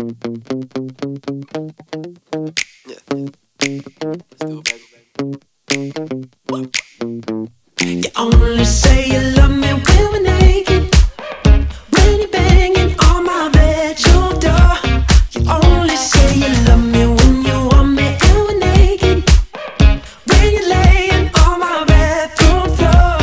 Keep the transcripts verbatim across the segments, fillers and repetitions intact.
You only say you love me when we're naked, when you're banging on my bedroom door. You only say you love me when you want me and we're naked, when you're laying on my bathroom floor.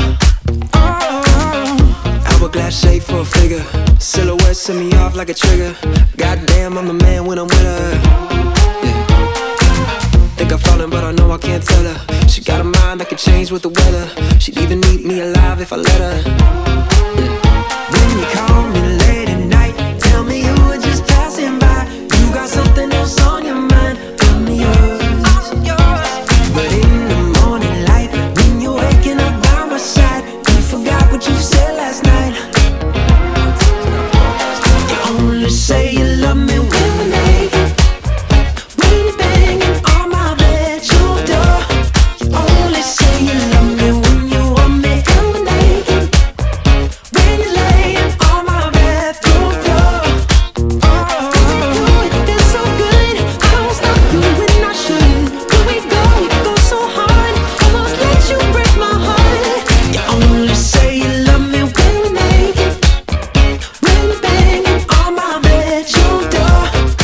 Oh, hourglass shape for a figure, silhouette set me off like a trigger. Goddamn, I'm the man when I'm with her. Yeah. Think I'm falling, but I know I can't tell her. She got a mind that could change with the weather. She'd even eat me alive if I let her. Yeah. When you call me late at night, tell me you were just passing by. You got something else on your mind, I'm yours. But in the morning light, when you're waking up by my side, you forgot what you said last night. You only say you love me when we're naked, when you're banging on my bedroom door. You only say you love me when you want me and we're naked, when you're laying on my bathroom floor. Oh, it feels so good, I won't stop you when I should. When we go, we go so hard, almost let you break my heart. You only say you love me when we're naked, when you're banging on my bedroom door.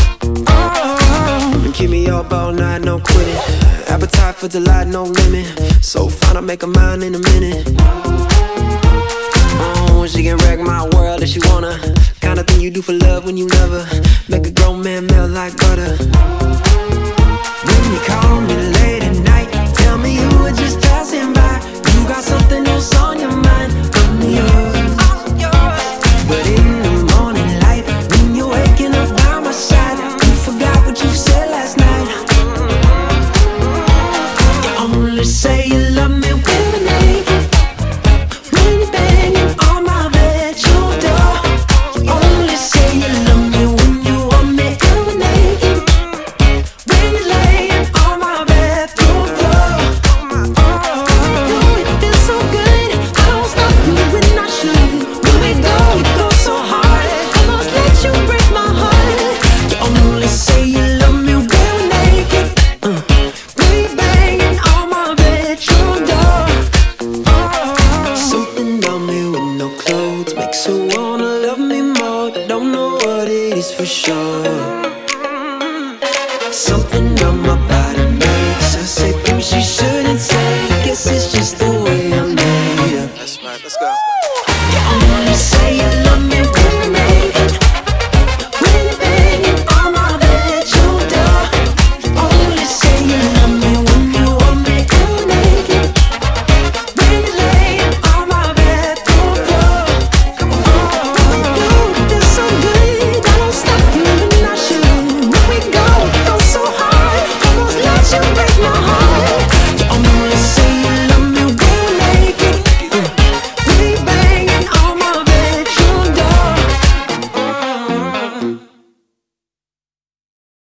Oh, keep me up all night, no quitting. Appetite for delight, no limit. So fine, I'll make a mind in a minute. Oh, she can wreck my world if she wanna. Kind of thing you do for love when you never. Make a grown man melt like butter. When you call me late at night, tell me you were just passing by. You got something else on your mind, I'm yours. But in the morning light, when you're waking up by my side, you forgot what you said last night. You only say you love me when we're naked, when you're banging on my bedroom door. You only say you love me when you want me and we're naked, when you're laying on my bathroom floor. Oh, it feels so good, I won't stop you when I should. When we go, we go so hard, almost let you break my heart. You only say you love me when we're naked, uh, when you're banging on my bedroom door. Oh, something about me with no clothes makes her wanna love me more. Don't know what it is for sure. Something on my body makes her say things she shouldn't say. Guess it's just the